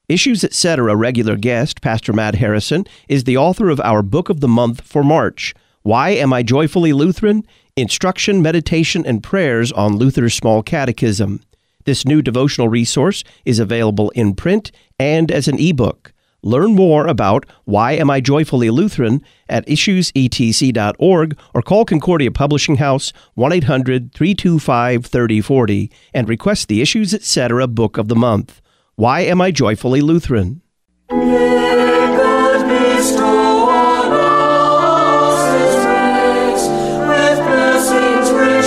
Issues Etc. regular guest, Pastor Matt Harrison, is the author of our Book of the Month for March, Why Am I Joyfully Lutheran? Instruction, Meditation, and Prayers on Luther's Small Catechism. This new devotional resource is available in print and as an ebook. Learn more about Why Am I Joyfully Lutheran at issuesetc.org or call Concordia Publishing House 1-800-325-3040 and request the Issues Etc. Book of the Month. Why Am I Joyfully Lutheran? May God bestow on us His grace, with blessings rich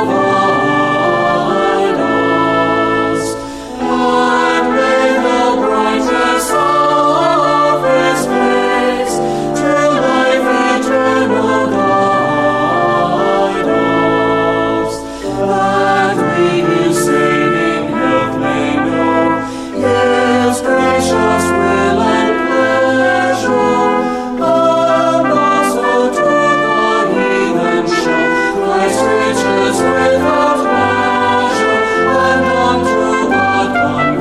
provide us, and may the brightness of His face to life eternal guide us, that we His saving help may know. His gracious will and pleasure, and also to the heathen show Christ's riches without measure, and unto God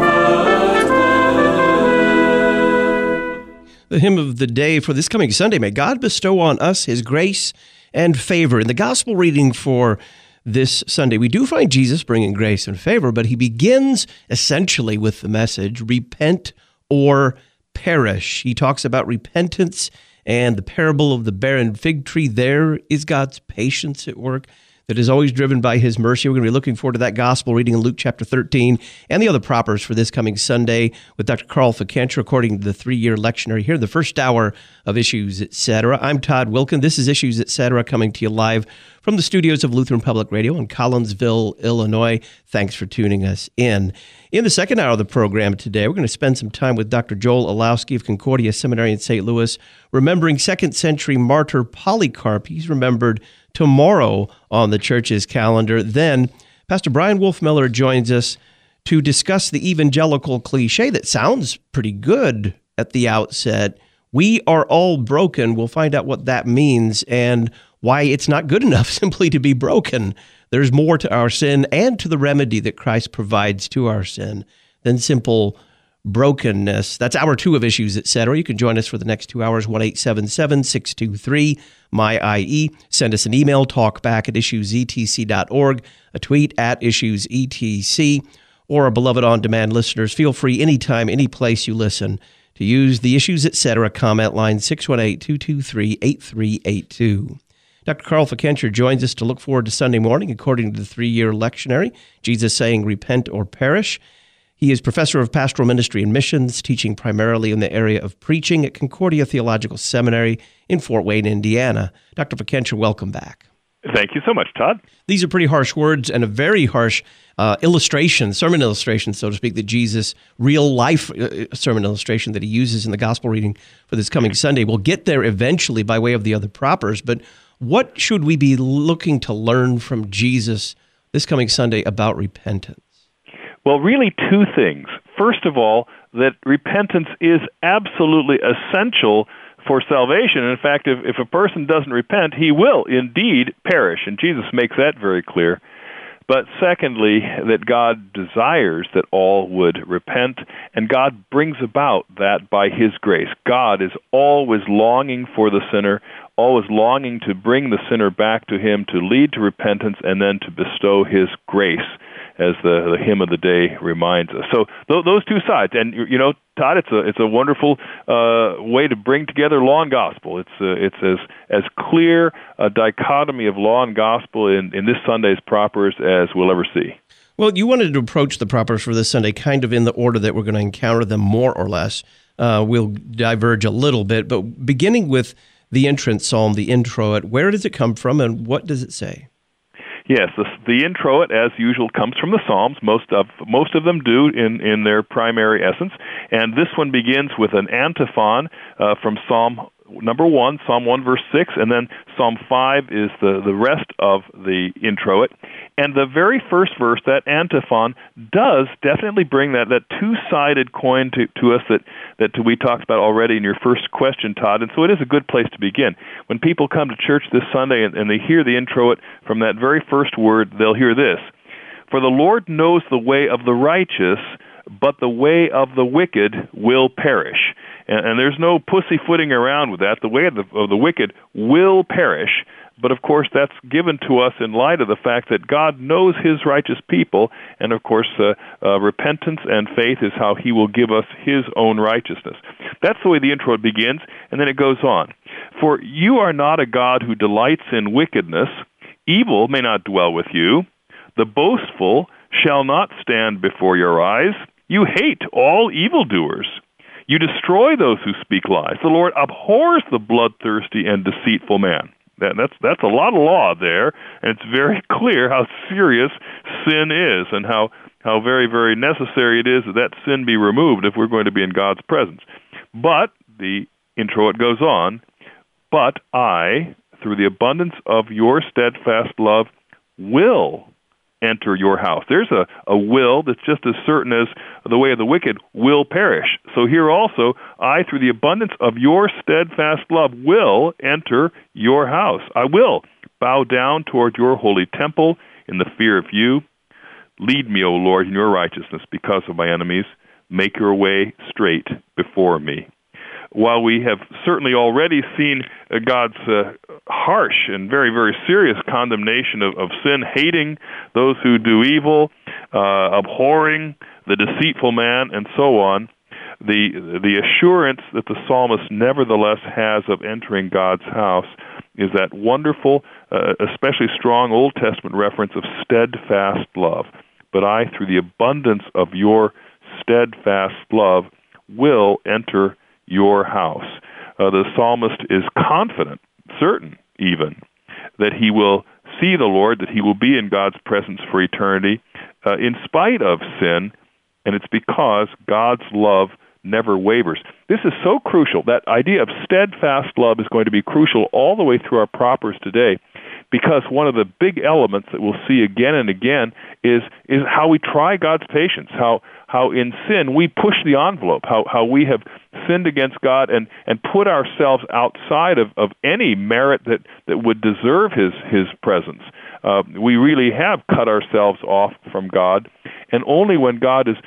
converted. The hymn of the day for this coming Sunday, may God bestow on us His grace and favor. In the gospel reading for this Sunday, we do find Jesus bringing grace and favor, but He begins essentially with the message, repent or perish. He talks about repentance and the parable of the barren fig tree. There is God's patience at work that is always driven by His mercy. We're going to be looking forward to that gospel reading in Luke chapter 13 and the other propers for this coming Sunday with Dr. Carl Fikentra according to the 3-year lectionary here in the first hour of Issues Etc. I'm Todd Wilkin. This is Issues Etc. coming to you live from the studios of Lutheran Public Radio in Collinsville, Illinois. Thanks for tuning us in. In the second hour of the program today, we're going to spend some time with Dr. Joel Olowski of Concordia Seminary in St. Louis, remembering 2nd century martyr Polycarp. He's remembered tomorrow on the church's calendar. Then Pastor Brian Wolfmiller joins us to discuss the evangelical cliche that sounds pretty good at the outset. We are all broken. We'll find out what that means and why it's not good enough simply to be broken. There's more to our sin and to the remedy that Christ provides to our sin than simple brokenness. That's hour 2 of Issues Etc. You can join us for the next 2 hours, 1-877-623-MY-IE. Send us an email, talkback@issuesetc.org, a tweet at issuesetc, or our beloved on-demand listeners, feel free anytime, any place you listen to use the Issues Etc. comment line 618-223-8382. Dr. Carl Fikentra joins us to look forward to Sunday morning according to the 3-year lectionary, Jesus saying, repent or perish. He is professor of pastoral ministry and missions, teaching primarily in the area of preaching at Concordia Theological Seminary in Fort Wayne, Indiana. Dr. Fikentra, welcome back. Thank you so much, Todd. These are pretty harsh words and a very harsh sermon illustration, so to speak, that Jesus, real-life sermon illustration that He uses in the gospel reading for this coming Sunday. We'll get there eventually by way of the other propers, but what should we be looking to learn from Jesus this coming Sunday about repentance? Well, really 2 things. First of all, that repentance is absolutely essential for salvation. In fact, if a person doesn't repent, he will indeed perish, and Jesus makes that very clear. But secondly, that God desires that all would repent, and God brings about that by His grace. God is always longing for the sinner, always longing to bring the sinner back to Him, to lead to repentance, and then to bestow His grace, as the hymn of the day reminds us. So those 2 sides, and you know, Todd, it's a wonderful way to bring together law and gospel. It's as clear a dichotomy of law and gospel in this Sunday's propers as we'll ever see. Well, you wanted to approach the propers for this Sunday kind of in the order that we're going to encounter them, more or less. We'll diverge a little bit, but beginning with the entrance psalm, the introit, where does it come from and what does it say? Yes, the introit, as usual, comes from the Psalms. Most of them do in their primary essence, and this one begins with an antiphon from Psalm number 1, Psalm 1, verse 6, and then Psalm 5 is the rest of the introit. And the very first verse, that antiphon, does definitely bring that two-sided coin to us that we talked about already in your first question, Todd. And so it is a good place to begin. When people come to church this Sunday and they hear the introit, from that very first word, they'll hear this: "For the Lord knows the way of the righteous, but the way of the wicked will perish. And there's no pussyfooting around with that. The way of the wicked will perish. But of course, that's given to us in light of the fact that God knows His righteous people, and of course, repentance and faith is how He will give us His own righteousness. That's the way the intro begins, and then it goes on. For you are not a God who delights in wickedness. Evil may not dwell with you. The boastful shall not stand before your eyes. You hate all evildoers. You destroy those who speak lies. The Lord abhors the bloodthirsty and deceitful man. That's a lot of law there, and it's very clear how serious sin is and how very, very necessary it is that sin be removed if we're going to be in God's presence. But, the intro, it goes on, but I, through the abundance of your steadfast love, will enter your house. There's a will that's just as certain as the way of the wicked will perish. So here also, I, through the abundance of your steadfast love, will enter your house. I will bow down toward your holy temple in the fear of you. Lead me, O Lord, in your righteousness because of my enemies. Make your way straight before me. While we have certainly already seen God's harsh and very, very serious condemnation of sin, hating those who do evil, abhorring the deceitful man, and so on, the assurance that the psalmist nevertheless has of entering God's house is that wonderful, especially strong Old Testament reference of steadfast love. But I, through the abundance of your steadfast love, will enter your house. The psalmist is confident, certain even, that he will see the Lord, that he will be in God's presence for eternity, in spite of sin, and it's because God's love never wavers. This is so crucial. That idea of steadfast love is going to be crucial all the way through our propers today, because one of the big elements that we'll see again and again is how we try God's patience, how in sin we push the envelope, how we have sinned against God and put ourselves outside of any merit that would deserve His presence. We really have cut ourselves off from God, and only when God is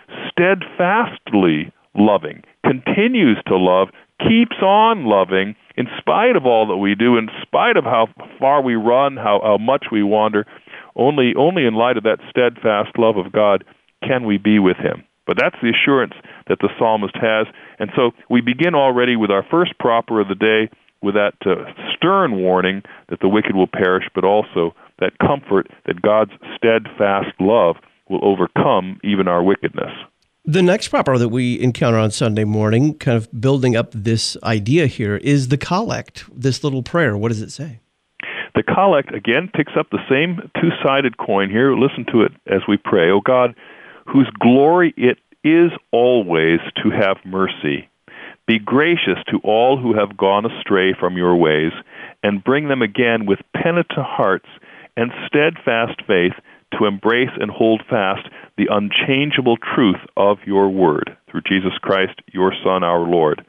steadfastly loving, continues to love, keeps on loving, in spite of all that we do, in spite of how far we run, how much we wander, only in light of that steadfast love of God can we be with Him. But that's the assurance that the psalmist has. And so we begin already with our first proper of the day with that stern warning that the wicked will perish, but also that comfort that God's steadfast love will overcome even our wickedness. The next proper that we encounter on Sunday morning, kind of building up this idea here, is the collect, this little prayer. What does it say? The collect, again, picks up the same two-sided coin here. Listen to it as we pray. O God, whose glory it is always to have mercy, be gracious to all who have gone astray from your ways, and bring them again with penitent hearts and steadfast faith to embrace and hold fast the unchangeable truth of your word, through Jesus Christ, your Son, our Lord.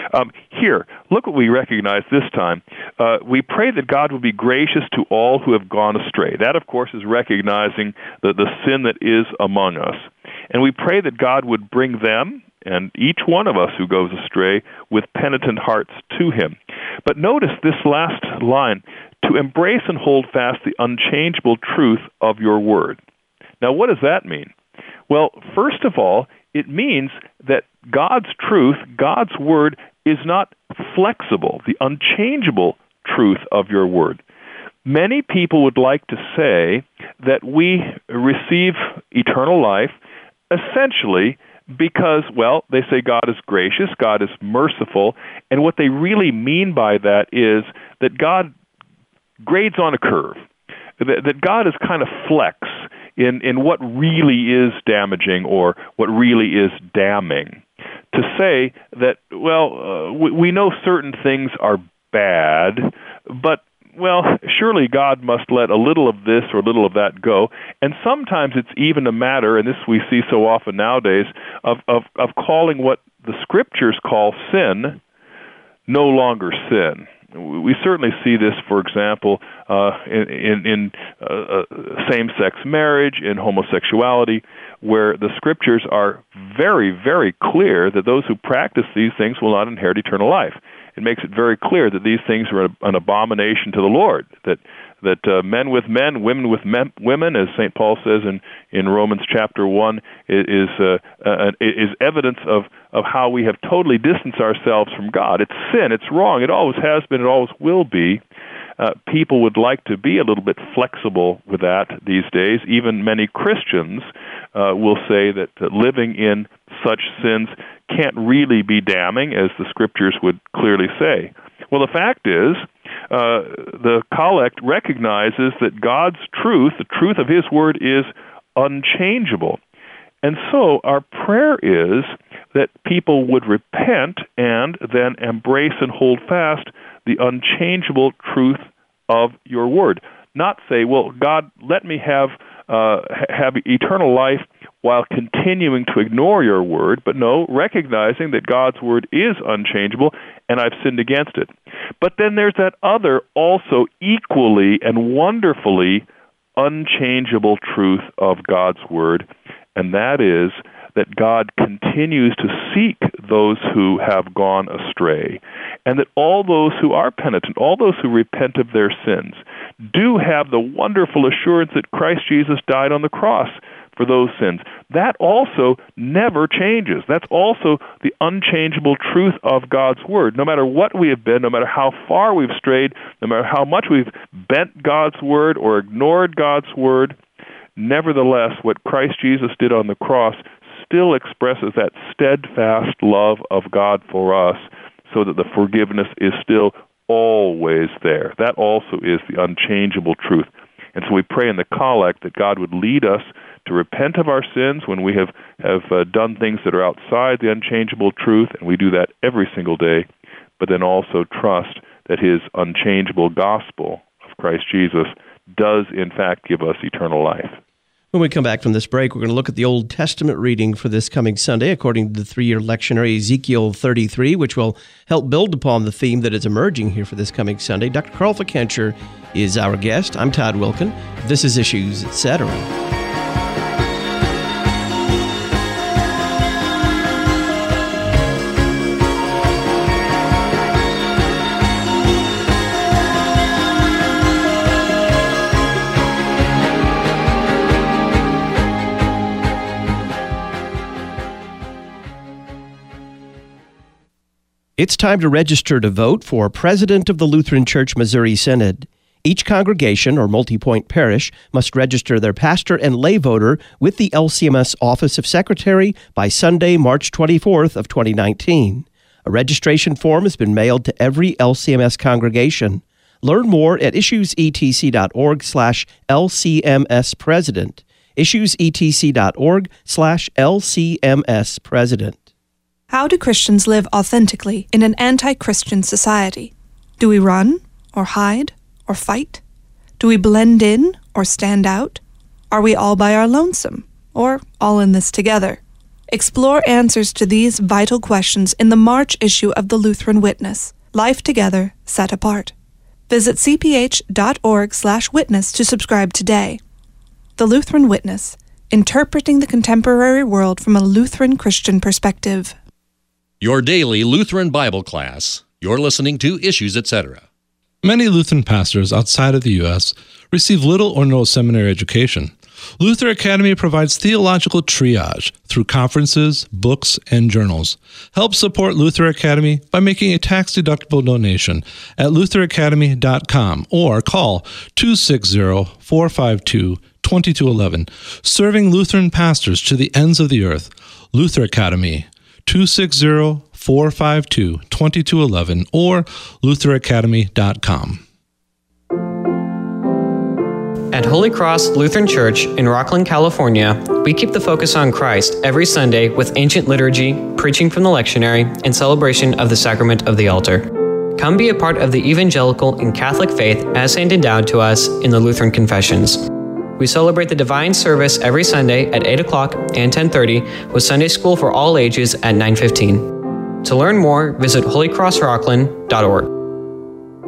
Here, look what we recognize this time. We pray that God will be gracious to all who have gone astray. That, of course, is recognizing the sin that is among us. And we pray that God would bring them, and each one of us who goes astray, with penitent hearts to Him. But notice this last line, to embrace and hold fast the unchangeable truth of your word. Now, what does that mean? Well, first of all, it means that God's truth, God's word, is not flexible, the unchangeable truth of your word. Many people would like to say that we receive eternal life essentially because, well, they say God is gracious, God is merciful, and what they really mean by that is that God grades on a curve, that God is kind of flex in what really is damaging or what really is damning. To say that, well, we know certain things are bad, but, well, surely God must let a little of this or a little of that go. And sometimes it's even a matter, and this we see so often nowadays, of calling what the Scriptures call sin no longer sin. we certainly see this, for example, in same-sex marriage, in homosexuality, where the Scriptures are very, very clear that those who practice these things will not inherit eternal life. It makes it very clear that these things are an abomination to the Lord, that men with men, women with women, as St. Paul says in Romans chapter 1, is evidence of how we have totally distanced ourselves from God. It's sin. It's wrong. It always has been. It always will be. People would like to be a little bit flexible with that these days. Even many Christians will say that living in such sins can't really be damning, as the Scriptures would clearly say. Well, the fact is, the collect recognizes that God's truth, the truth of His Word, is unchangeable. And so our prayer is that people would repent and then embrace and hold fast the unchangeable truth of your Word. Not say, well, God, let me have eternal life while continuing to ignore your Word, but no, recognizing that God's Word is unchangeable and I've sinned against it. But then there's that other, also equally and wonderfully unchangeable truth of God's Word, and that is that God continues to seek those who have gone astray, and that all those who are penitent, all those who repent of their sins, do have the wonderful assurance that Christ Jesus died on the cross for those sins. That also never changes. That's also the unchangeable truth of God's Word. No matter what we have been, no matter how far we've strayed, no matter how much we've bent God's Word or ignored God's Word, nevertheless, what Christ Jesus did on the cross still expresses that steadfast love of God for us, so that the forgiveness is still always there. That also is the unchangeable truth. And so we pray in the collect that God would lead us to repent of our sins when we have done things that are outside the unchangeable truth, and we do that every single day, but then also trust that His unchangeable gospel of Christ Jesus does in fact give us eternal life. When we come back from this break, we're going to look at the Old Testament reading for this coming Sunday, according to the 3-year lectionary Ezekiel 33, which will help build upon the theme that is emerging here for this coming Sunday. Dr. Carl Fickenscher is our guest. I'm Todd Wilken. This is Issues, Etc. It's time to register to vote for President of the Lutheran Church Missouri Synod. Each congregation or multi-point parish must register their pastor and lay voter with the LCMS Office of Secretary by Sunday, March 24th of 2019. A registration form has been mailed to every LCMS congregation. Learn more at issuesetc.org/LCMSpresident. issuesetc.org/LCMSpresident. How do Christians live authentically in an anti-Christian society? Do we run, or hide, or fight? Do we blend in, or stand out? Are we all by our lonesome, or all in this together? Explore answers to these vital questions in the March issue of the Lutheran Witness, Life Together, Set Apart. Visit cph.org/witness to subscribe today. The Lutheran Witness, interpreting the contemporary world from a Lutheran Christian perspective. Your daily Lutheran Bible class. You're listening to Issues, Etc. Many Lutheran pastors outside of the U.S. receive little or no seminary education. Luther Academy provides theological triage through conferences, books, and journals. Help support Luther Academy by making a tax-deductible donation at lutheracademy.com or call 260-452-2211. Serving Lutheran pastors to the ends of the earth. Luther Academy, 260-452-2211 or lutheracademy.com. At Holy Cross Lutheran Church in Rocklin, California, we keep the focus on Christ every Sunday with ancient liturgy, preaching from the lectionary, and celebration of the sacrament of the altar. Come be a part of the evangelical and Catholic faith as handed down to us in the Lutheran Confessions. We celebrate the divine service every Sunday at 8 o'clock and 10:30 with Sunday school for all ages at 9:15. To learn more, visit holycrossrocklin.org.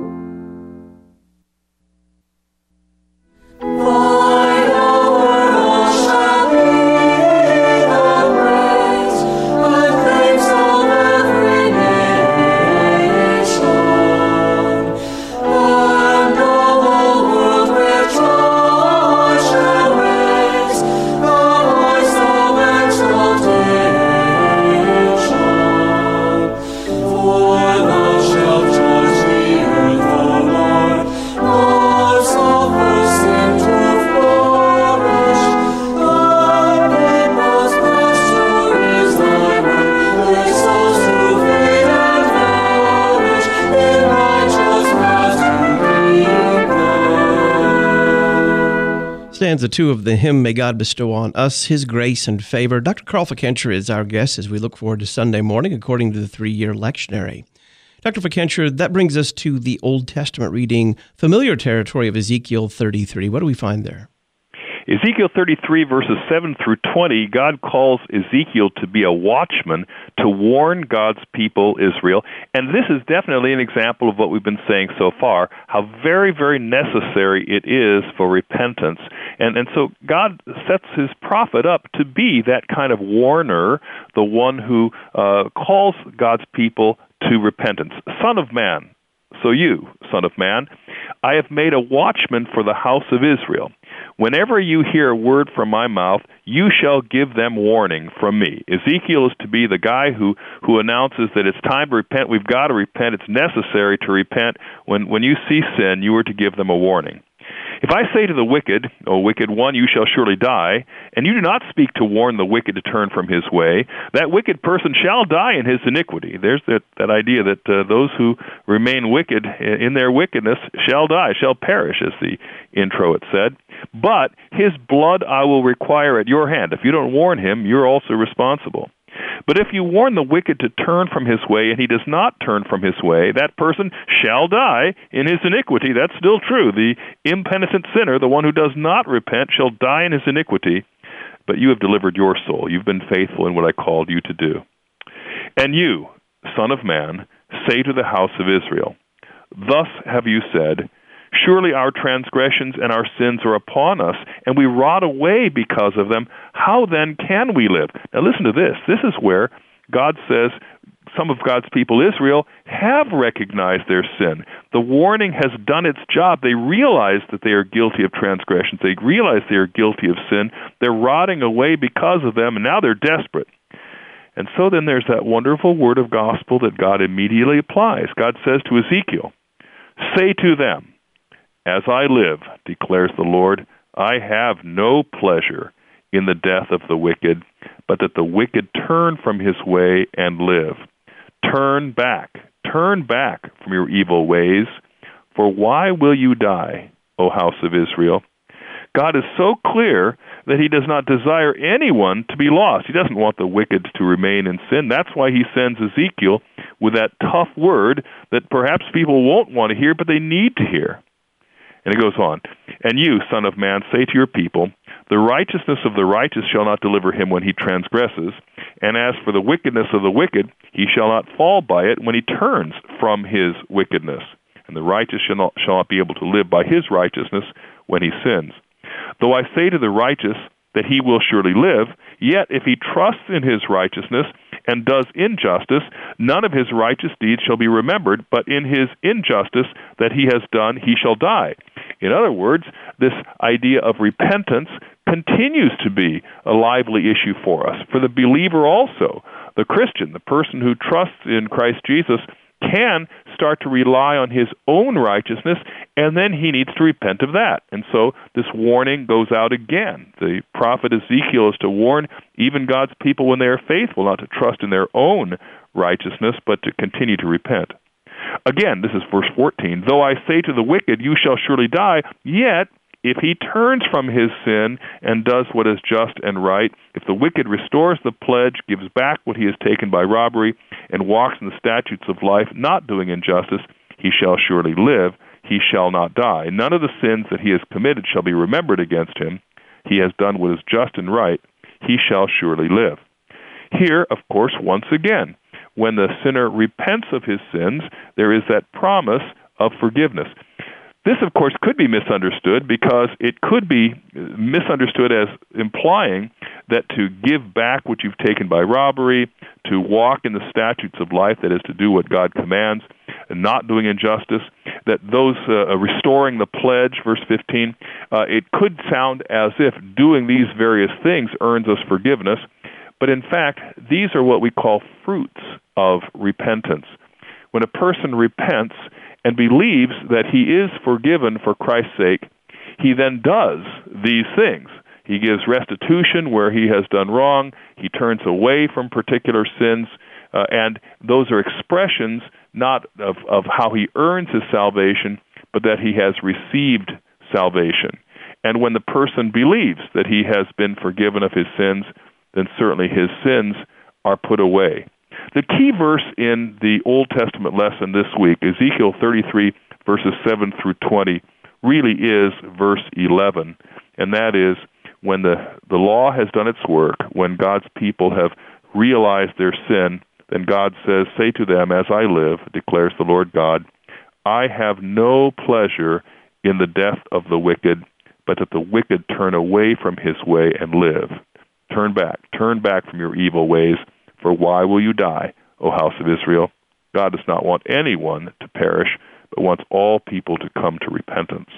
Stanza 2 of the hymn, May God Bestow on Us His Grace and Favor. Dr. Carl Fikentra is our guest as we look forward to Sunday morning according to the 3-year lectionary. Dr. Fikentra, that brings us to the Old Testament reading, familiar territory of Ezekiel 33. What do we find there? Ezekiel 33, verses 7 through 20, God calls Ezekiel to be a watchman, to warn God's people, Israel. And this is definitely an example of what we've been saying so far, how very, very necessary it is for repentance. And so God sets his prophet up to be that kind of warner, the one who calls God's people to repentance. Son of man, so you, son of man, I have made a watchman for the house of Israel. Whenever you hear a word from my mouth, you shall give them warning from me. Ezekiel is to be the guy who announces that it's time to repent. We've got to repent. It's necessary to repent. When you see sin, you are to give them a warning. If I say to the wicked, O wicked one, you shall surely die, and you do not speak to warn the wicked to turn from his way, that wicked person shall die in his iniquity. There's that idea that those who remain wicked in their wickedness shall die, shall perish, as the intro it said. But his blood I will require at your hand. If you don't warn him, you're also responsible. But if you warn the wicked to turn from his way, and he does not turn from his way, that person shall die in his iniquity. That's still true. The impenitent sinner, the one who does not repent, shall die in his iniquity. But you have delivered your soul. You've been faithful in what I called you to do. And you, son of man, say to the house of Israel, thus have you said, surely our transgressions and our sins are upon us, and we rot away because of them. How then can we live? Now listen to this. This is where God says some of God's people, Israel, have recognized their sin. The warning has done its job. They realize that they are guilty of transgressions. They realize they are guilty of sin. They're rotting away because of them, and now they're desperate. And so then there's that wonderful word of gospel that God immediately applies. God says to Ezekiel, say to them, as I live, declares the Lord, I have no pleasure in the death of the wicked, but that the wicked turn from his way and live. Turn back from your evil ways, for why will you die, O house of Israel? God is so clear that he does not desire anyone to be lost. He doesn't want the wicked to remain in sin. That's why he sends Ezekiel with that tough word that perhaps people won't want to hear, but they need to hear. And it goes on, and you, son of man, say to your people, the righteousness of the righteous shall not deliver him when he transgresses, and as for the wickedness of the wicked, he shall not fall by it when he turns from his wickedness. And the righteous shall not be able to live by his righteousness when he sins. Though I say to the righteous that he will surely live, yet if he trusts in his righteousness and does injustice, none of his righteous deeds shall be remembered, but in his injustice that he has done, he shall die. In other words, this idea of repentance continues to be a lively issue for us. For the believer also, the Christian, the person who trusts in Christ Jesus, can start to rely on his own righteousness, and then he needs to repent of that. And so this warning goes out again. The prophet Ezekiel is to warn even God's people when they are faithful, not to trust in their own righteousness, but to continue to repent. Again, this is verse 14. Though I say to the wicked, you shall surely die, yet if he turns from his sin and does what is just and right, if the wicked restores the pledge, gives back what he has taken by robbery, and walks in the statutes of life, not doing injustice, he shall surely live, he shall not die. None of the sins that he has committed shall be remembered against him. He has done what is just and right, he shall surely live. Here, of course, once again, when the sinner repents of his sins, there is that promise of forgiveness. This, of course, could be misunderstood because it could be misunderstood as implying that to give back what you've taken by robbery, to walk in the statutes of life, that is to do what God commands, and not doing injustice, that those restoring the pledge, verse 15, it could sound as if doing these various things earns us forgiveness. But in fact, these are what we call fruits of repentance. When a person repents and believes that he is forgiven for Christ's sake, he then does these things. He gives restitution where he has done wrong. He turns away from particular sins. And those are expressions not of how he earns his salvation, but that he has received salvation. And when the person believes that he has been forgiven of his sins, then certainly his sins are put away. The key verse in the Old Testament lesson this week, Ezekiel 33, verses 7 through 20, really is verse 11, and that is when the law has done its work, when God's people have realized their sin, then God says, "Say to them, as I live, declares the Lord God, I have no pleasure in the death of the wicked, but that the wicked turn away from his way and live." Turn back from your evil ways, for why will you die, O house of Israel? God does not want anyone to perish, but wants all people to come to repentance.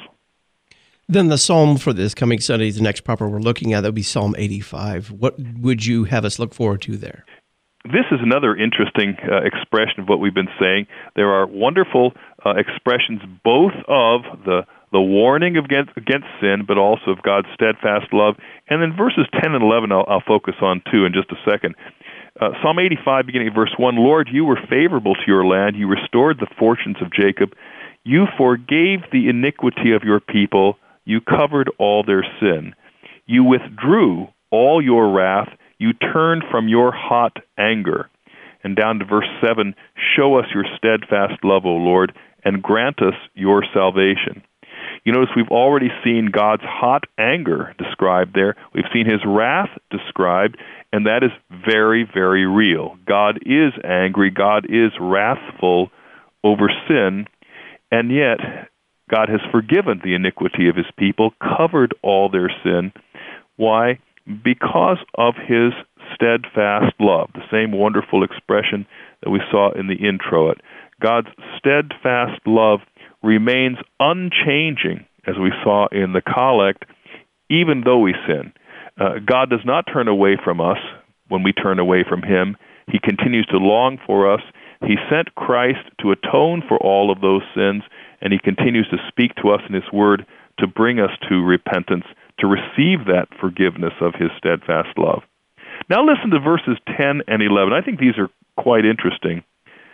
Then the psalm for this coming Sunday, the next proper we're looking at, that would be Psalm 85. What would you have us look forward to there? This is another interesting expression of what we've been saying. There are wonderful expressions both of the warning against sin, but also of God's steadfast love. And then verses 10 and 11 I'll focus on too in just a second. Psalm 85, beginning at verse 1, Lord, you were favorable to your land. You restored the fortunes of Jacob. You forgave the iniquity of your people. You covered all their sin. You withdrew all your wrath. You turned from your hot anger. And down to verse 7, show us your steadfast love, O Lord, and grant us your salvation. You notice we've already seen God's hot anger described there. We've seen his wrath described, and that is very, very real. God is angry. God is wrathful over sin, and yet God has forgiven the iniquity of his people, covered all their sin. Why? Because of his steadfast love, the same wonderful expression that we saw in the intro. God's steadfast love remains unchanging, as we saw in the collect, even though we sin. God does not turn away from us when we turn away from him. He continues to long for us. He sent Christ to atone for all of those sins, and he continues to speak to us in his word to bring us to repentance, to receive that forgiveness of his steadfast love. Now listen to verses 10 and 11. I think these are quite interesting.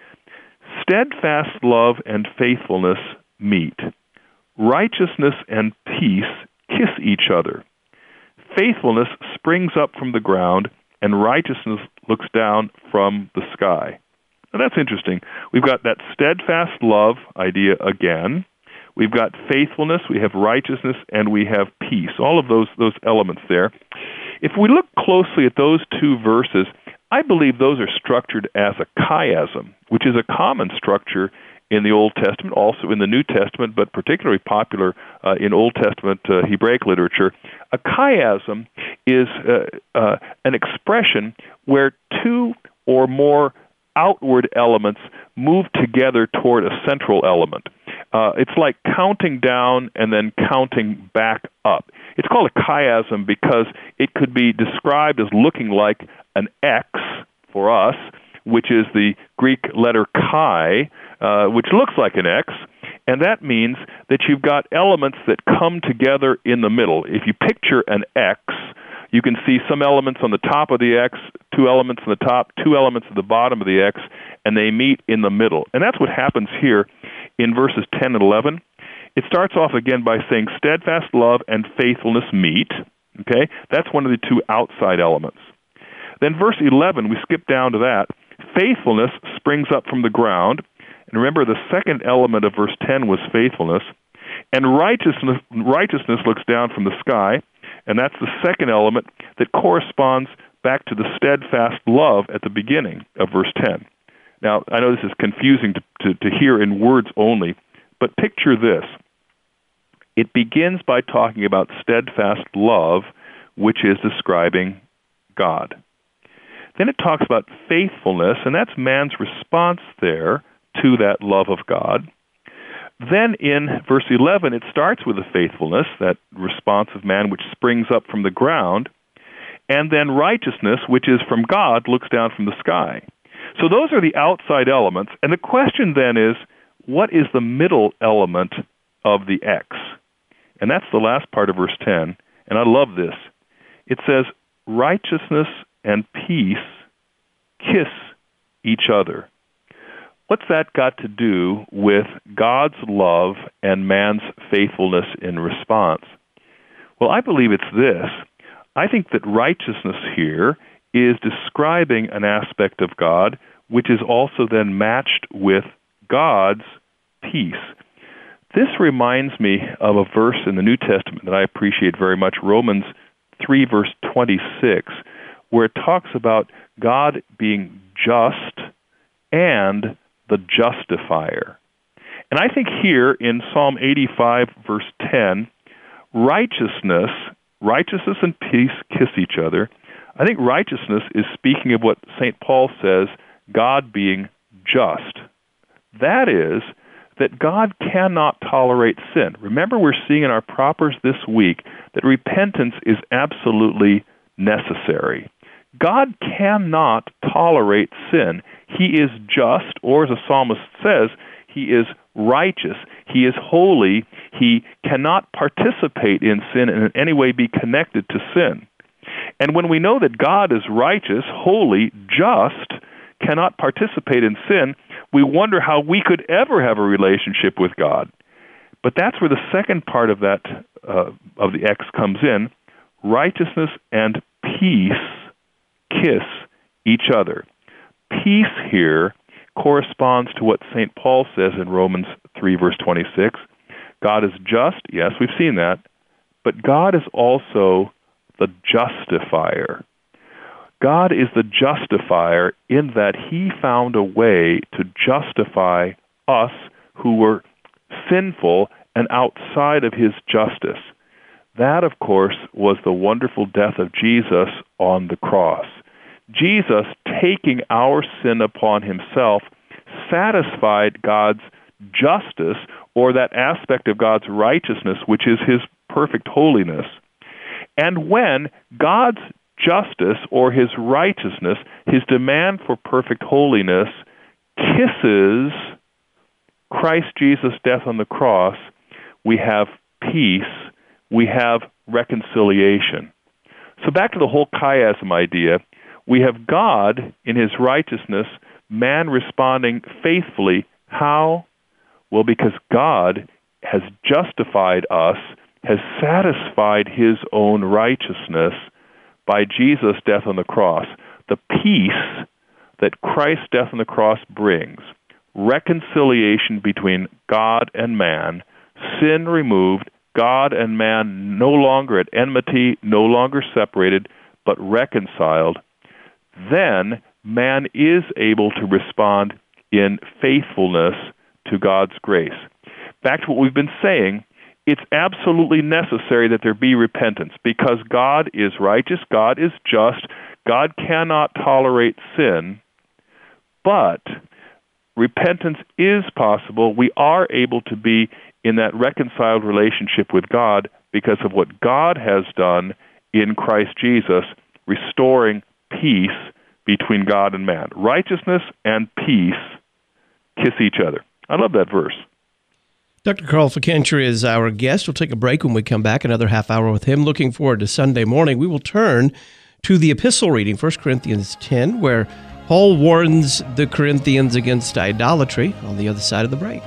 Steadfast love and faithfulness meet. Righteousness and peace kiss each other. Faithfulness springs up from the ground, and righteousness looks down from the sky. Now that's interesting. We've got that steadfast love idea again. We've got faithfulness, we have righteousness, and we have peace. All of those elements there. If we look closely at those two verses, I believe those are structured as a chiasm, which is a common structure in the Old Testament, also in the New Testament, but particularly popular in Old Testament Hebraic literature. A chiasm is an expression where two or more outward elements move together toward a central element. It's like counting down and then counting back up. It's called a chiasm because it could be described as looking like an X for us, which is the Greek letter chi, which looks like an X, and that means that you've got elements that come together in the middle. If you picture an X, you can see some elements on the top of the X, two elements on the top, two elements at the bottom of the X, and they meet in the middle. And that's what happens here in verses 10 and 11. It starts off again by saying steadfast love and faithfulness meet. Okay? That's one of the two outside elements. Then verse 11, we skip down to that. Faithfulness springs up from the ground. And remember, the second element of verse 10 was faithfulness. And righteousness looks down from the sky. And that's the second element that corresponds back to the steadfast love at the beginning of verse 10. Now, I know this is confusing to hear in words only, but picture this. It begins by talking about steadfast love, which is describing God. Then it talks about faithfulness, and that's man's response there to that love of God. Then in verse 11, it starts with the faithfulness, that response of man which springs up from the ground, and then righteousness, which is from God, looks down from the sky. So those are the outside elements, and the question then is, what is the middle element of the X? And that's the last part of verse 10, and I love this. It says, righteousness and peace kiss each other. What's that got to do with God's love and man's faithfulness in response? Well, I believe it's this. I think that righteousness here is describing an aspect of God which is also then matched with God's peace. This reminds me of a verse in the New Testament that I appreciate very much, Romans 3, verse 26, where it talks about God being just and the justifier. And I think here in Psalm 85, verse 10, righteousness and peace kiss each other. I think righteousness is speaking of what St. Paul says, God being just. That is, that God cannot tolerate sin. Remember, we're seeing in our propers this week that repentance is absolutely necessary. God cannot tolerate sin. He is just, or as the psalmist says, he is righteous. He is holy. He cannot participate in sin and in any way be connected to sin. And when we know that God is righteous, holy, just, cannot participate in sin, we wonder how we could ever have a relationship with God. But that's where the second part of that of the X comes in. Righteousness and peace kiss each other. Peace here corresponds to what St. Paul says in Romans 3, verse 26. God is just, yes, we've seen that, but God is also the justifier. God is the justifier in that he found a way to justify us who were sinful and outside of his justice. That, of course, was the wonderful death of Jesus on the cross. Jesus, taking our sin upon himself, satisfied God's justice, or that aspect of God's righteousness, which is his perfect holiness. And when God's justice or his righteousness, his demand for perfect holiness, kisses Christ Jesus' death on the cross, we have peace, we have reconciliation. So back to the whole chiasm idea, we have God in his righteousness, man responding faithfully. How? Well, because God has justified us, has satisfied his own righteousness by Jesus' death on the cross. The peace that Christ's death on the cross brings, reconciliation between God and man, sin removed, God and man no longer at enmity, no longer separated, but reconciled, then man is able to respond in faithfulness to God's grace. Back to what we've been saying, it's absolutely necessary that there be repentance because God is righteous, God is just, God cannot tolerate sin, but repentance is possible. We are able to be in that reconciled relationship with God because of what God has done in Christ Jesus, restoring peace between God and man. Righteousness and peace kiss each other. I love that verse. Dr. Carl Fickenscher is our guest. We'll take a break when we come back, another half hour with him. Looking forward to Sunday morning. We will turn to the epistle reading, 1 Corinthians 10, where Paul warns the Corinthians against idolatry on the other side of the break.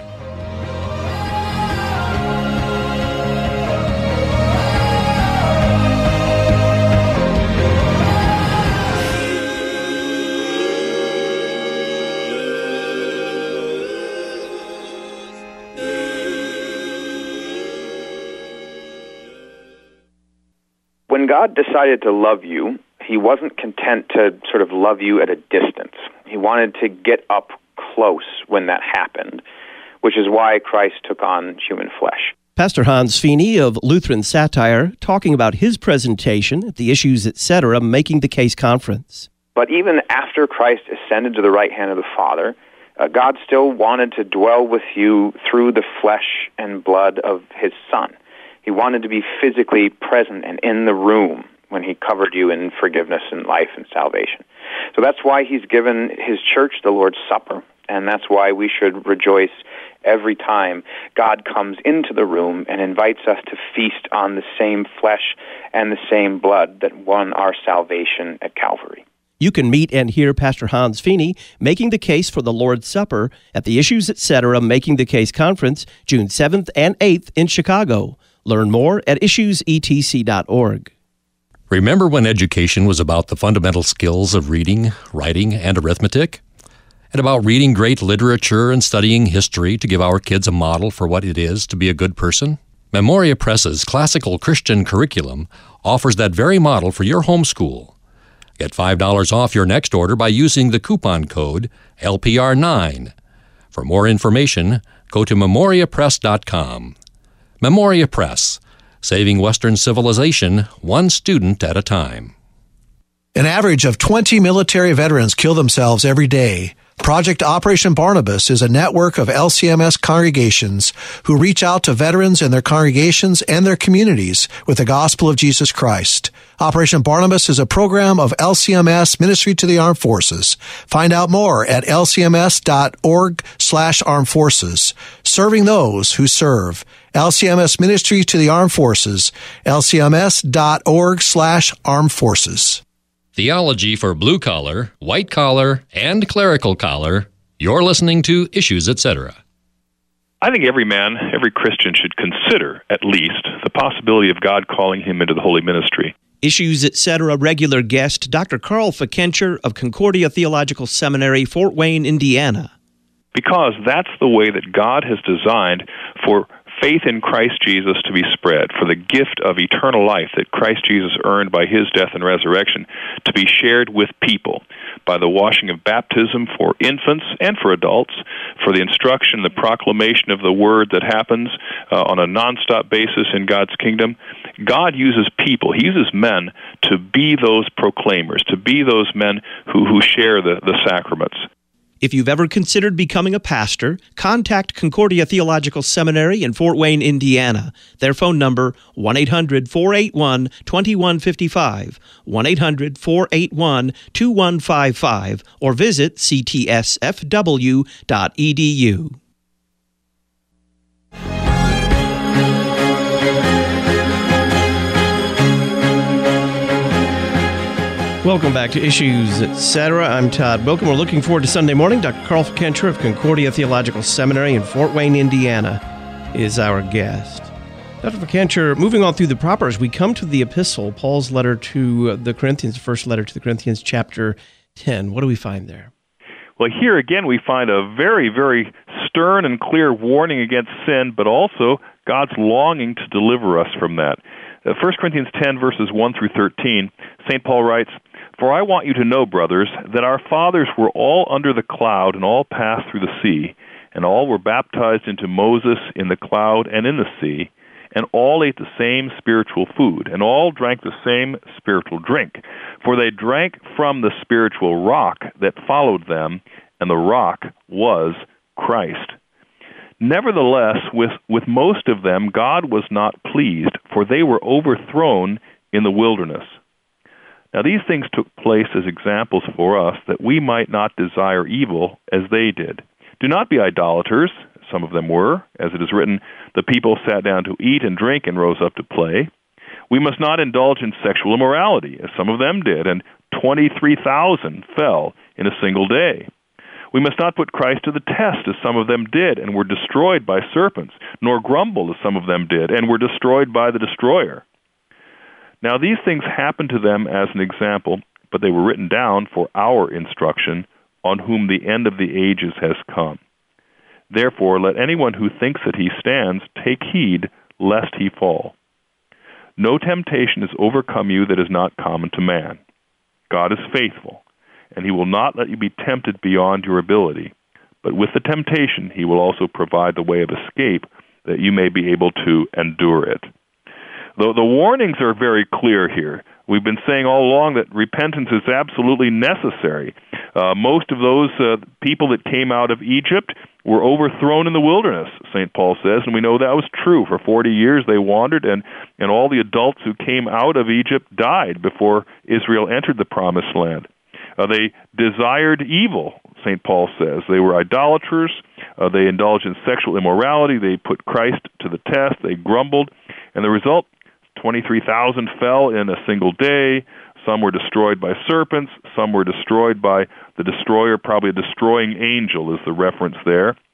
When God decided to love you, he wasn't content to sort of love you at a distance. He wanted to get up close when that happened, which is why Christ took on human flesh. Pastor Hans Feeney of Lutheran Satire talking about his presentation at the Issues, Etc. Making the Case conference. But even after Christ ascended to the right hand of the Father, God still wanted to dwell with you through the flesh and blood of his Son. He wanted to be physically present and in the room when he covered you in forgiveness and life and salvation. So that's why he's given his church the Lord's Supper, and that's why we should rejoice every time God comes into the room and invites us to feast on the same flesh and the same blood that won our salvation at Calvary. You can meet and hear Pastor Hans Feeney making the case for the Lord's Supper at the Issues, Etc. Making the Case conference, June 7th and 8th in Chicago. Learn more at issuesetc.org. Remember when education was about the fundamental skills of reading, writing, and arithmetic? And about reading great literature and studying history to give our kids a model for what it is to be a good person? Memoria Press's classical Christian curriculum offers that very model for your homeschool. Get $5 off your next order by using the coupon code LPR9. For more information, go to memoriapress.com. Memoria Press, saving Western civilization one student at a time. An average of 20 military veterans kill themselves every day. Project Operation Barnabas is a network of LCMS congregations who reach out to veterans and their congregations and their communities with the gospel of Jesus Christ. Operation Barnabas is a program of LCMS Ministry to the Armed Forces. Find out more at lcms.org/armed forces. Serving those who serve. LCMS Ministry to the Armed Forces. lcms.org/armed forces. Theology for blue collar, white collar, and clerical collar. You're listening to Issues, Etc. I think every man, every Christian should consider, at least, the possibility of God calling him into the holy ministry. Issues, Etc. regular guest, Dr. Carl Fikencher of Concordia Theological Seminary, Fort Wayne, Indiana. Because that's the way that God has designed for faith in Christ Jesus to be spread, for the gift of eternal life that Christ Jesus earned by his death and resurrection to be shared with people by the washing of baptism for infants and for adults, for the instruction, the proclamation of the word that happens on a nonstop basis in God's kingdom. God uses people, he uses men to be those proclaimers, to be those men who share the sacraments. If you've ever considered becoming a pastor, contact Concordia Theological Seminary in Fort Wayne, Indiana. Their phone number, 1-800-481-2155, 1-800-481-2155, or visit ctsfw.edu. Welcome back to Issues, Etc. I'm Todd Wilken. We're looking forward to Sunday morning. Dr. Carl Fikencher of Concordia Theological Seminary in Fort Wayne, Indiana, is our guest. Dr. Fikencher, moving on through the propers, we come to the epistle, Paul's letter to the Corinthians, first letter to the Corinthians, chapter 10. What do we find there? Well, here again we find a very, very stern and clear warning against sin, but also God's longing to deliver us from that. 1 Corinthians 10, verses 1 through 13, St. Paul writes, "For I want you to know, brothers, that our fathers were all under the cloud and all passed through the sea, and all were baptized into Moses in the cloud and in the sea, and all ate the same spiritual food, and all drank the same spiritual drink. For they drank from the spiritual rock that followed them, and the rock was Christ. Nevertheless, with most of them God was not pleased, for they were overthrown in the wilderness. Now these things took place as examples for us, that we might not desire evil as they did. Do not be idolaters, some of them were, as it is written, the people sat down to eat and drink and rose up to play. We must not indulge in sexual immorality, as some of them did, and 23,000 fell in a single day. We must not put Christ to the test, as some of them did, and were destroyed by serpents, nor grumble, as some of them did, and were destroyed by the destroyer. Now these things happened to them as an example, but they were written down for our instruction, on whom the end of the ages has come. Therefore, let anyone who thinks that he stands take heed, lest he fall. No temptation has overcome you that is not common to man. God is faithful, and he will not let you be tempted beyond your ability. But with the temptation, he will also provide the way of escape, that you may be able to endure it." The warnings are very clear here. We've been saying all along that repentance is absolutely necessary. Most of those people that came out of Egypt were overthrown in the wilderness, St. Paul says, and we know that was true. For 40 years they wandered, and all the adults who came out of Egypt died before Israel entered the Promised Land. They desired evil, St. Paul says. They were idolaters. They indulged in sexual immorality. They put Christ to the test. They grumbled. And the result, 23,000 fell in a single day. Some were destroyed by serpents. Some were destroyed by the destroyer, probably a destroying angel is the reference there.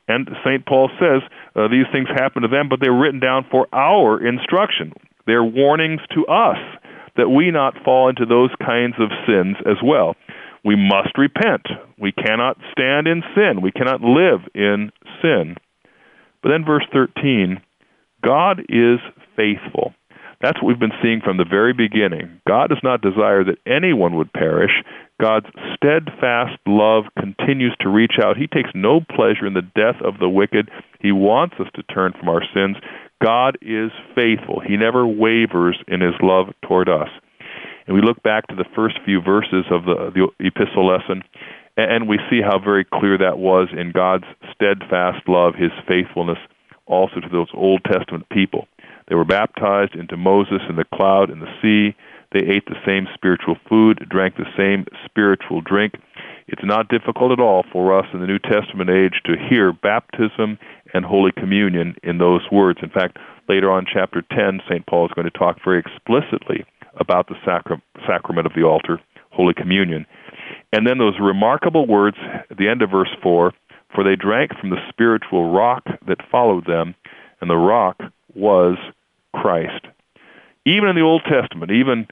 And St. Paul says these things happened to them, but they were written down for our instruction. They're warnings to us that we not fall into those kinds of sins as well. We must repent. We cannot stand in sin. We cannot live in sin. But then verse 13, God is faithful. That's what we've been seeing from the very beginning. God does not desire that anyone would perish. God's steadfast love continues to reach out. He takes no pleasure in the death of the wicked. He wants us to turn from our sins. God is faithful. He never wavers in his love toward us. And we look back to the first few verses of the epistle lesson, and we see how very clear that was in God's steadfast love, his faithfulness also to those Old Testament people. They were baptized into Moses in the cloud and the sea. They ate the same spiritual food, drank the same spiritual drink. It's not difficult at all for us in the New Testament age to hear baptism and Holy Communion in those words. In fact, later on, chapter 10, St. Paul is going to talk very explicitly about the sacrament of the altar, Holy Communion. And then those remarkable words at the end of verse 4, for they drank from the spiritual rock that followed them, and the rock was Christ. Even in the Old Testament, even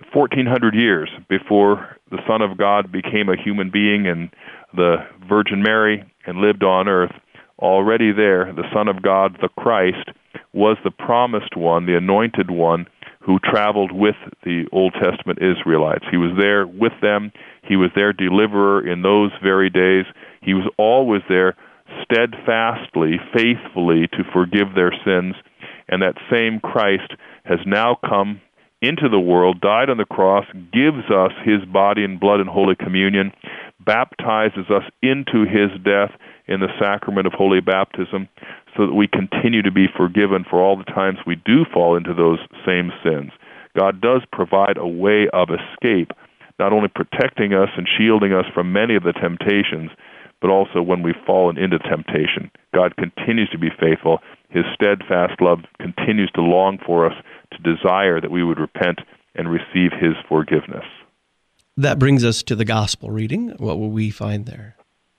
1,400 years before the Son of God became a human being and the Virgin Mary and lived on earth, already there, the Son of God, the Christ, was the promised one, the anointed one, who traveled with the Old Testament Israelites. He was there with them. He was their deliverer in those very days. He was always there steadfastly, faithfully to forgive their sins. And that same Christ has now come into the world, died on the cross, gives us his body and blood in Holy Communion, baptizes us into his death in the sacrament of Holy Baptism, so that we continue to be forgiven for all the times we do fall into those same sins. God does provide a way of escape, not only protecting us and shielding us from many of the temptations, but also when we've fallen into temptation. God continues to be faithful. His steadfast love continues to long for us, to desire that we would repent and receive his forgiveness. That brings us to the gospel reading. What will we find there?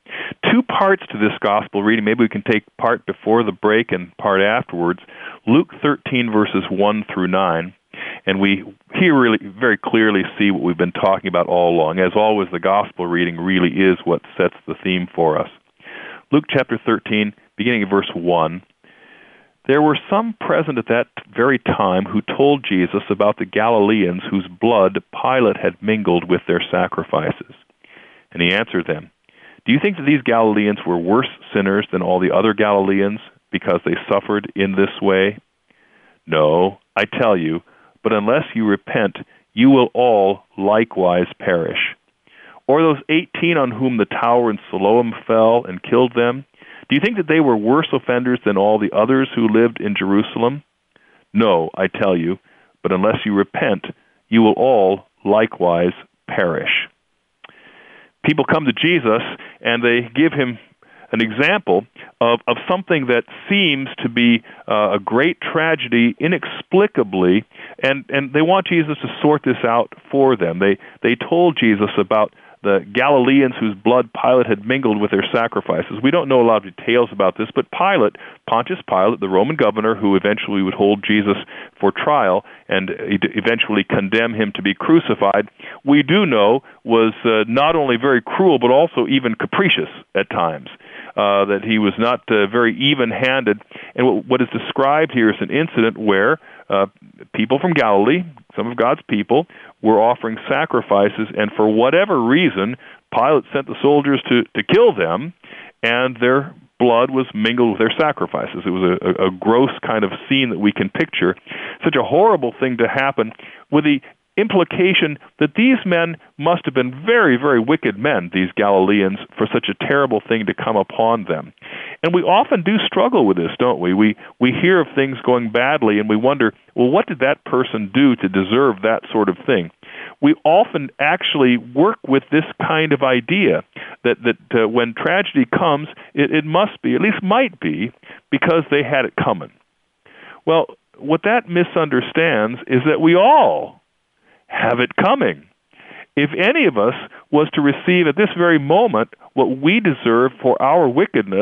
Two parts to this gospel reading. Maybe we can take part before the break and part afterwards. Luke 13, verses 1 through 9. And we here really very clearly see what we've been talking about all along. As always, the gospel reading really is what sets the theme for us. Luke chapter 13, beginning of verse 1. There were some present at that very time who told Jesus about the Galileans whose blood Pilate had mingled with their sacrifices. And he answered them, do you think that these Galileans were worse sinners than all the other Galileans because they suffered in this way? No, I tell you, but unless you repent, you will all likewise perish. Or those 18 on whom the tower in Siloam fell and killed them, do you think that they were worse offenders than all the others who lived in Jerusalem? No, I tell you, but unless you repent, you will all likewise perish. People come to Jesus and they give him an example of something that seems to be a great tragedy inexplicably, and they want Jesus to sort this out for them. They told Jesus about the Galileans whose blood Pilate had mingled with their sacrifices. We don't know a lot of details about this, but Pontius Pilate, the Roman governor who eventually would hold Jesus for trial and eventually condemn him to be crucified, we do know was not only very cruel but also even capricious at times. That he was not very even-handed. And what is described here is an incident where people from Galilee, some of God's people, were offering sacrifices, and for whatever reason, Pilate sent the soldiers to kill them, and their blood was mingled with their sacrifices. It was a gross kind of scene that we can picture. Such a horrible thing to happen, with the implication that these men must have been very, very wicked men, these Galileans, for such a terrible thing to come upon them. And we often do struggle with this, don't we? We hear of things going badly, and we wonder, well, what did that person do to deserve that sort of thing? We often actually work with this kind of idea that when tragedy comes, it must be, at least might be, because they had it coming. Well, what that misunderstands is that we all have it coming. If any of us was to receive at this very moment what we deserve for our wickedness,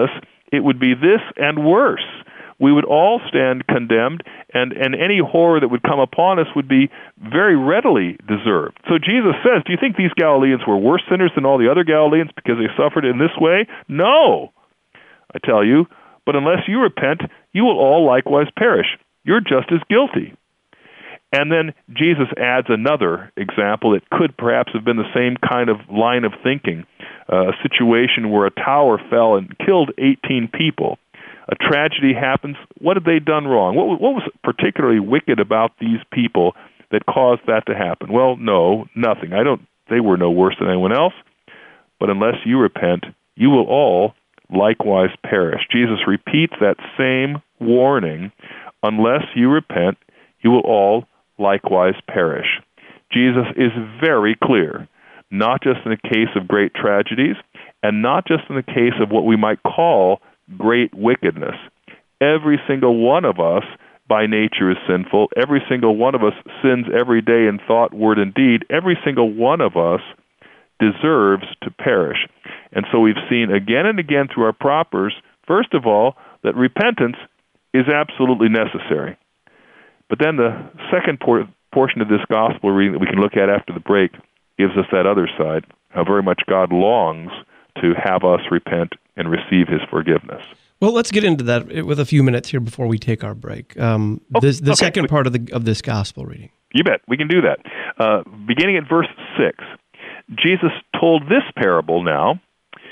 it would be this and worse. We would all stand condemned, and any horror that would come upon us would be very readily deserved. So Jesus says, do you think these Galileans were worse sinners than all the other Galileans because they suffered in this way? No, I tell you, but unless you repent, you will all likewise perish. You're just as guilty. And then Jesus adds another example that could perhaps have been the same kind of line of thinking, a situation where a tower fell and killed 18 people. A tragedy happens. What had they done wrong? What was particularly wicked about these people that caused that to happen? Well, no, nothing. They were no worse than anyone else. But unless you repent, you will all likewise perish. Jesus repeats that same warning. Unless you repent, you will all likewise perish. Jesus is very clear, not just in the case of great tragedies, and not just in the case of what we might call great wickedness. Every single one of us by nature is sinful. Every single one of us sins every day in thought, word, and deed. Every single one of us deserves to perish. And so we've seen again and again through our propers, first of all, that repentance is absolutely necessary. But then the second portion of this gospel reading that we can look at after the break gives us that other side, how very much God longs to have us repent and receive his forgiveness. Well, let's get into that with a few minutes here before we take our break. The second part of this gospel reading. You bet. We can do that. Beginning at verse 6, Jesus told this parable now.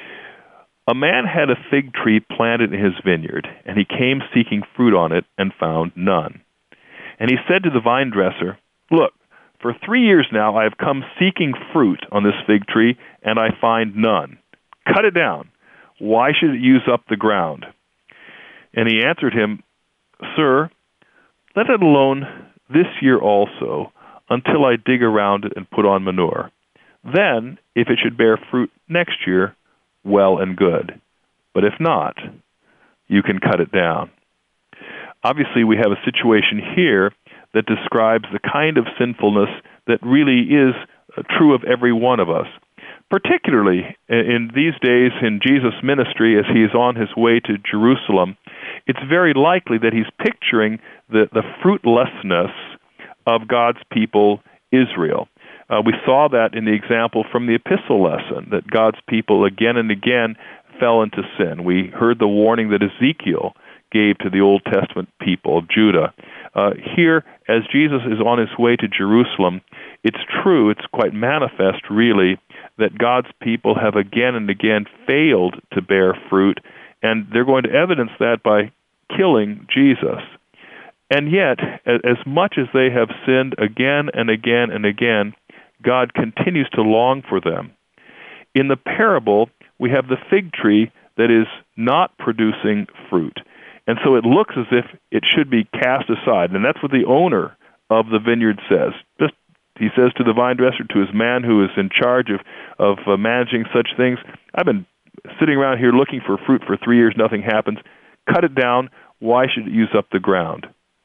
A man had a fig tree planted in his vineyard, and he came seeking fruit on it and found none. And he said to the vine dresser, "Look, for 3 years now I have come seeking fruit on this fig tree, and I find none. Cut it down. Why should it use up the ground?" And he answered him, "Sir, let it alone this year also, until I dig around it and put on manure. Then, if it should bear fruit next year, well and good. But if not, you can cut it down." Obviously, we have a situation here that describes the kind of sinfulness that really is true of every one of us. Particularly in these days in Jesus' ministry as he is on his way to Jerusalem, it's very likely that he's picturing the fruitlessness of God's people, Israel. We saw that in the example from the epistle lesson, that God's people again and again fell into sin. We heard the warning that Ezekiel gave to the Old Testament people of Judah. Here, as Jesus is on his way to Jerusalem, it's true, it's quite manifest, really, that God's people have again and again failed to bear fruit, and they're going to evidence that by killing Jesus. And yet, as much as they have sinned again and again and again, God continues to long for them. In the parable, we have the fig tree that is not producing fruit. And so it looks as if it should be cast aside. And that's what the owner of the vineyard says. He says to the vine dresser, to his man who is in charge of managing such things, "I've been sitting around here looking for fruit for 3 years, nothing happens. Cut it down. Why should it use up the ground?"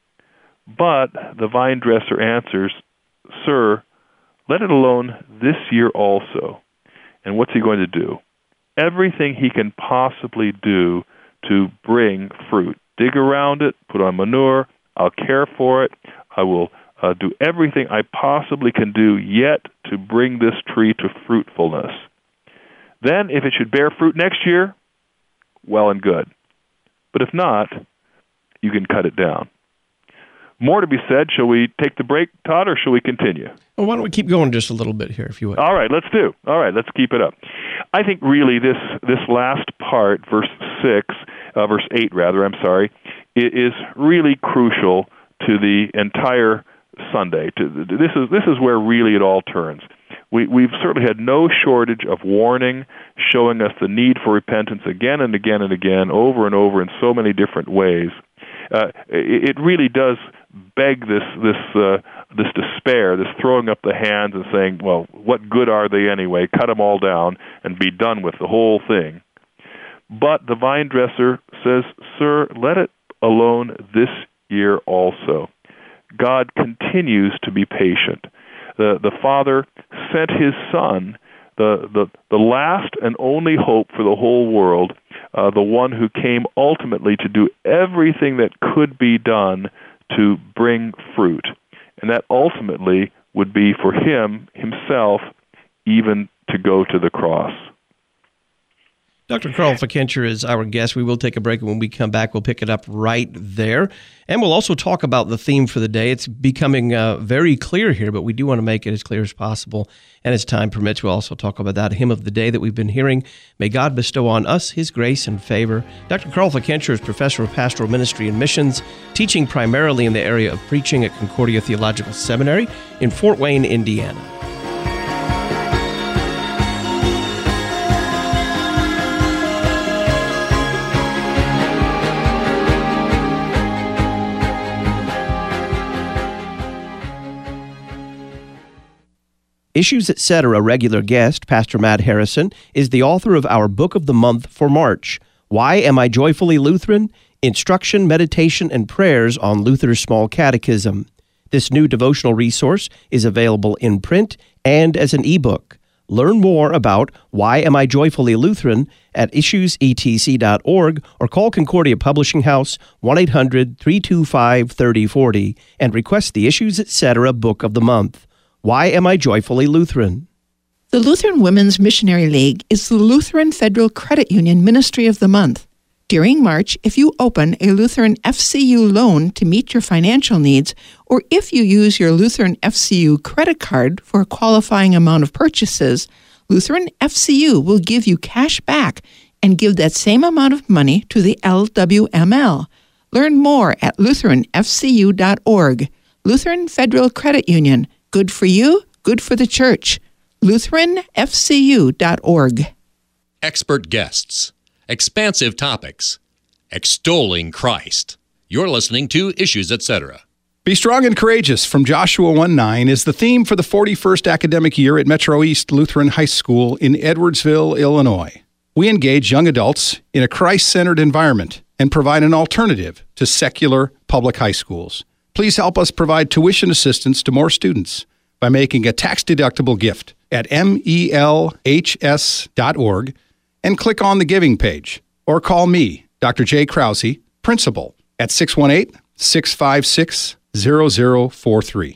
But the vine dresser answers, "Sir, let it alone this year also." And what's he going to do? Everything he can possibly do to bring fruit. Dig around it, put on manure, I'll care for it, I will do everything I possibly can do yet to bring this tree to fruitfulness. Then, if it should bear fruit next year, well and good. But if not, you can cut it down. More to be said. Shall we take the break, Todd, or shall we continue? Well, why don't we keep going just a little bit here, if you would? All right, let's do. All right, let's keep it up. I think really this last part, verse 8 rather, is really crucial to the entire Sunday. This is where really it all turns. We've certainly had no shortage of warning, showing us the need for repentance again and again and again, over and over in so many different ways. It really does beg this despair, this throwing up the hands and saying, well, what good are they anyway? Cut them all down and be done with the whole thing. But the vine dresser says, "Sir, let it alone this year also." God continues to be patient. The Father sent his Son, the last and only hope for the whole world, the one who came ultimately to do everything that could be done to bring fruit. And that ultimately would be for him, himself, even to go to the cross. Dr. Carl Fickenscher is our guest. We will take a break, and when we come back, we'll pick it up right there. And we'll also talk about the theme for the day. It's becoming very clear here, but we do want to make it as clear as possible. And as time permits, we'll also talk about that hymn of the day that we've been hearing. May God bestow on us his grace and favor. Dr. Carl Fickenscher is professor of pastoral ministry and missions, teaching primarily in the area of preaching at Concordia Theological Seminary in Fort Wayne, Indiana. Issues Etc. regular guest, Pastor Matt Harrison, is the author of our Book of the Month for March, Why Am I Joyfully Lutheran? Instruction, Meditation, and Prayers on Luther's Small Catechism. This new devotional resource is available in print and as an ebook. Learn more about Why Am I Joyfully Lutheran at issuesetc.org or call Concordia Publishing House 1-800-325-3040 and request the Issues Etc. Book of the Month. Why Am I Joyfully Lutheran? The Lutheran Women's Missionary League is the Lutheran Federal Credit Union Ministry of the Month. During March, if you open a Lutheran FCU loan to meet your financial needs, or if you use your Lutheran FCU credit card for a qualifying amount of purchases, Lutheran FCU will give you cash back and give that same amount of money to the LWML. Learn more at lutheranfcu.org. Lutheran Federal Credit Union. Good for you, good for the church. lutheranfcu.org. Expert guests, expansive topics, extolling Christ. You're listening to Issues Etc. Be strong and courageous from Joshua 1:9 is the theme for the 41st academic year at Metro East Lutheran High School in Edwardsville, Illinois. We engage young adults in a Christ-centered environment and provide an alternative to secular public high schools. Please help us provide tuition assistance to more students by making a tax-deductible gift at melhs.org and click on the giving page. Or call me, Dr. Jay Krause, principal, at 618-656-0043.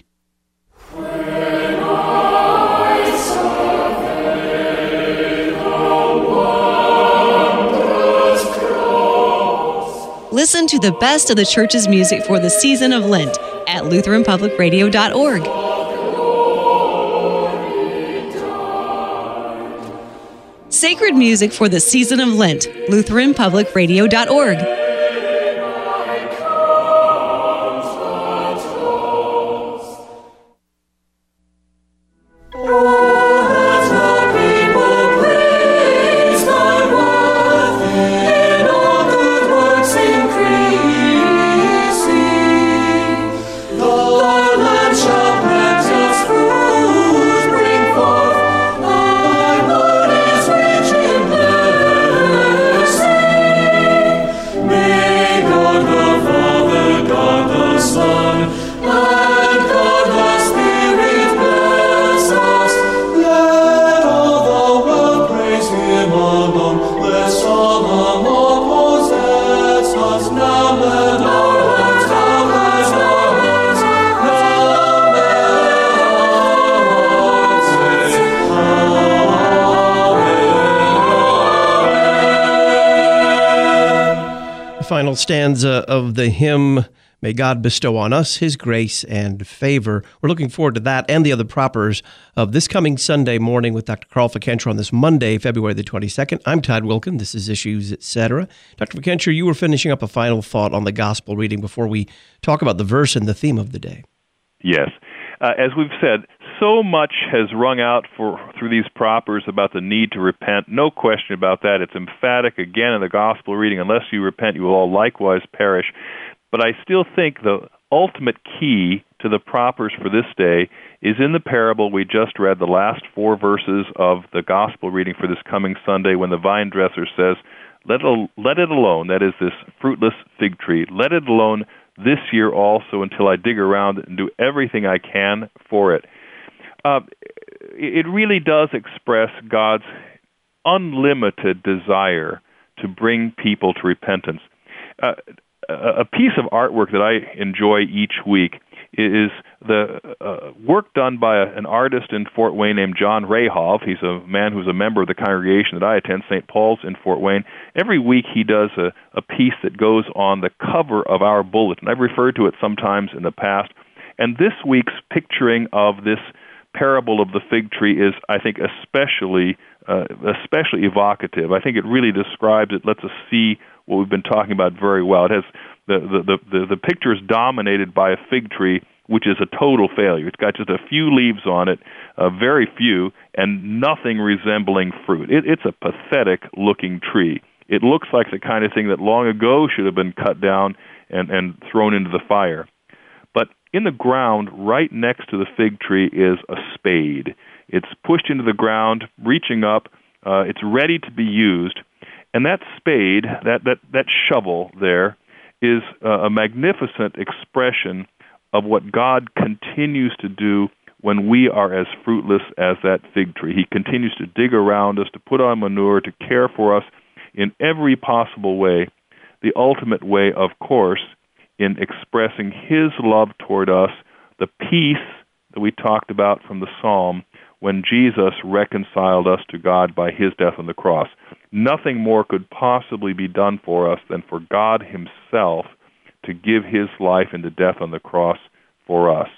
Listen to the best of the church's music for the season of Lent at LutheranPublicRadio.org. Sacred music for the season of Lent, LutheranPublicRadio.org. Final stanza of the hymn, May God Bestow on Us His Grace and Favor. We're looking forward to that and the other propers of this coming Sunday morning with Dr. Carl Fickenscher on this Monday, February the 22nd. I'm Todd Wilkin. This is Issues Etc. Dr. Fickenscher, you were finishing up a final thought on the gospel reading before we talk about the verse and the theme of the day. Yes. As we've said, so much has rung out through these propers about the need to repent. No question about that. It's emphatic again in the gospel reading. Unless you repent, you will all likewise perish. But I still think the ultimate key to the propers for this day is in the parable we just read, the last 4 verses of the gospel reading for this coming Sunday, when the vine dresser says, let it alone, that is this fruitless fig tree, let it alone this year also until I dig around it and do everything I can for it. It really does express God's unlimited desire to bring people to repentance. A piece of artwork that I enjoy each week is the work done by an artist in Fort Wayne named John Rahov. He's a man who's a member of the congregation that I attend, St. Paul's in Fort Wayne. Every week he does a piece that goes on the cover of our bulletin. I've referred to it sometimes in the past. And this week's picturing of this parable of the fig tree is, I think, especially evocative. I think it really describes it, lets us see what we've been talking about very well. It has the picture is dominated by a fig tree, which is a total failure. It's got just a few leaves on it, very few, and nothing resembling fruit. It's a pathetic-looking tree. It looks like the kind of thing that long ago should have been cut down and thrown into the fire. But in the ground, right next to the fig tree, is a spade. It's pushed into the ground, reaching up. It's ready to be used. And that spade, that shovel there, is a magnificent expression of what God continues to do when we are as fruitless as that fig tree. He continues to dig around us, to put on manure, to care for us in every possible way. The ultimate way, of course, in expressing His love toward us, the peace that we talked about from the Psalm, when Jesus reconciled us to God by His death on the cross. Nothing more could possibly be done for us than for God Himself to give His life into death on the cross for us.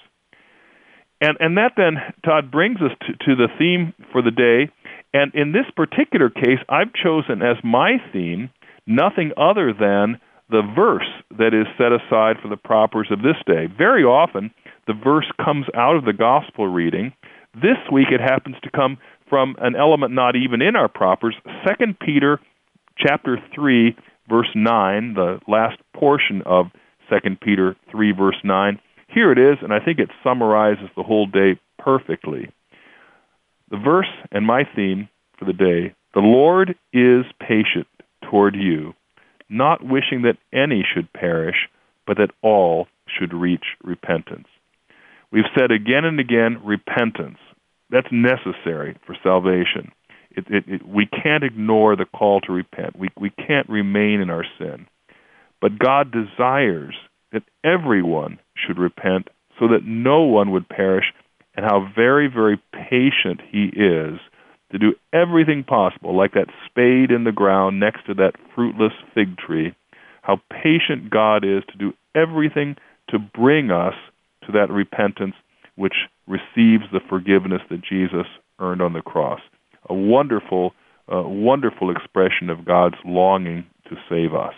And that then, Todd, brings us to the theme for the day. And in this particular case, I've chosen as my theme nothing other than the verse that is set aside for the propers of this day. Very often, the verse comes out of the gospel reading. This week it happens to come from an element not even in our propers, 2 Peter chapter 3, verse 9, the last portion of 2 Peter 3, verse 9. Here it is, and I think it summarizes the whole day perfectly. The verse and my theme for the day: the Lord is patient toward you, not wishing that any should perish, but that all should reach repentance. We've said again and again, repentance. That's necessary for salvation. We can't ignore the call to repent. We can't remain in our sin. But God desires that everyone should repent so that no one would perish, and how very, very patient He is to do everything possible, like that spade in the ground next to that fruitless fig tree, how patient God is to do everything to bring us to that repentance which receives the forgiveness that Jesus earned on the cross. A wonderful expression of God's longing to save us.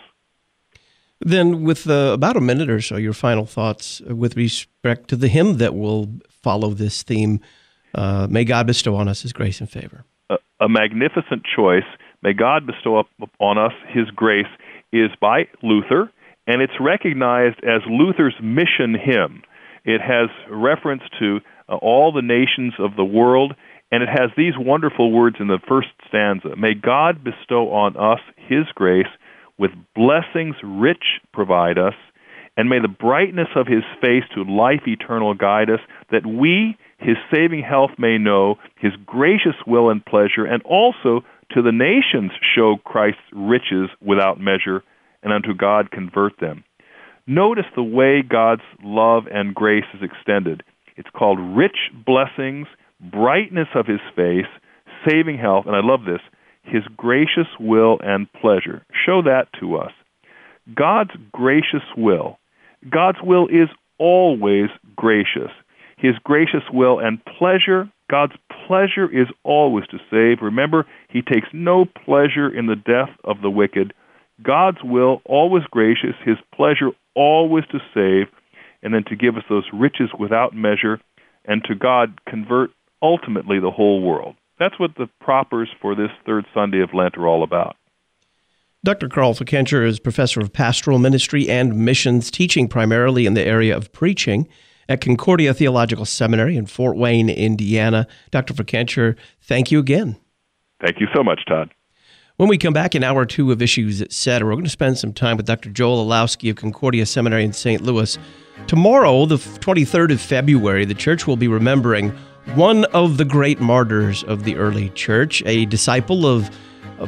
Then, with about a minute or so, your final thoughts with respect to the hymn that will follow this theme. May God bestow on us His grace and favor. A magnificent choice. May God bestow upon us His grace is by Luther, and it's recognized as Luther's mission hymn. It has reference to all the nations of the world, and it has these wonderful words in the first stanza. May God bestow on us His grace, with blessings rich provide us, and may the brightness of His face to life eternal guide us, that we His saving health may know, His gracious will and pleasure, and also to the nations show Christ's riches without measure, and unto God convert them. Notice the way God's love and grace is extended. It's called rich blessings, brightness of His face, saving health, and I love this, His gracious will and pleasure. Show that to us. God's gracious will. God's will is always gracious. His gracious will and pleasure, God's pleasure is always to save. Remember, He takes no pleasure in the death of the wicked. God's will, always gracious, His pleasure always to save, and then to give us those riches without measure, and to God convert ultimately the whole world. That's what the propers for this third Sunday of Lent are all about. Dr. Carl Fickenscher is professor of pastoral ministry and missions, teaching primarily in the area of preaching at Concordia Theological Seminary in Fort Wayne, Indiana. Dr. Fickenscher, thank you again. Thank you so much, Todd. When we come back in hour two of Issues Etc., we're going to spend some time with Dr. Joel Olowski of Concordia Seminary in St. Louis. Tomorrow, the 23rd of February, the church will be remembering one of the great martyrs of the early church, a disciple of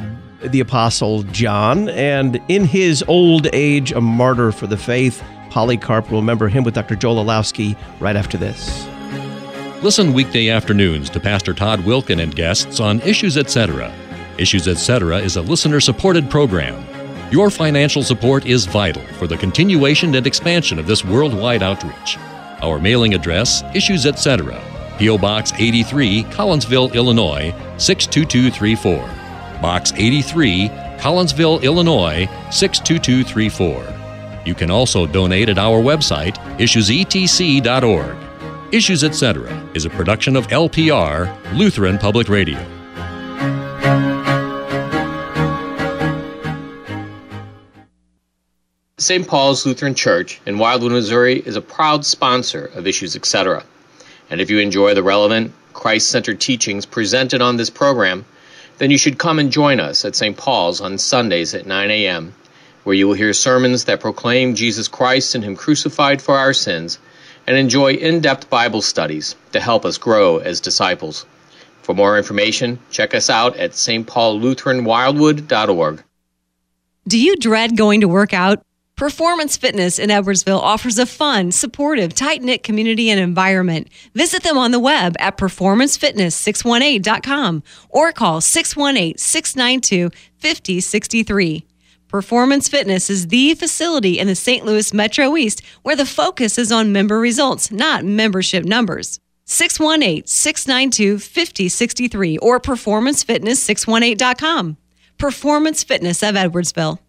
the Apostle John, and in his old age, a martyr for the faith. Polycarp. We'll remember him with Dr. Joel Olowski right after this. Listen weekday afternoons to Pastor Todd Wilkin and guests on Issues Etc. Issues Etc. is a listener-supported program. Your financial support is vital for the continuation and expansion of this worldwide outreach. Our mailing address, Issues Etc., P.O. Box 83, Collinsville, Illinois, 62234. Box 83, Collinsville, Illinois, 62234. You can also donate at our website, issuesetc.org. Issues Etc. is a production of LPR, Lutheran Public Radio. St. Paul's Lutheran Church in Wildwood, Missouri is a proud sponsor of Issues Etc. And if you enjoy the relevant, Christ-centered teachings presented on this program, then you should come and join us at St. Paul's on Sundays at 9 a.m., where you will hear sermons that proclaim Jesus Christ and Him crucified for our sins, and enjoy in-depth Bible studies to help us grow as disciples. For more information, check us out at stpaullutheranwildwood.org. Do you dread going to work out? Performance Fitness in Edwardsville offers a fun, supportive, tight-knit community and environment. Visit them on the web at performancefitness618.com or call 618-692-5063. Performance Fitness is the facility in the St. Louis Metro East where the focus is on member results, not membership numbers. 618-692-5063 or performancefitness618.com. Performance Fitness of Edwardsville.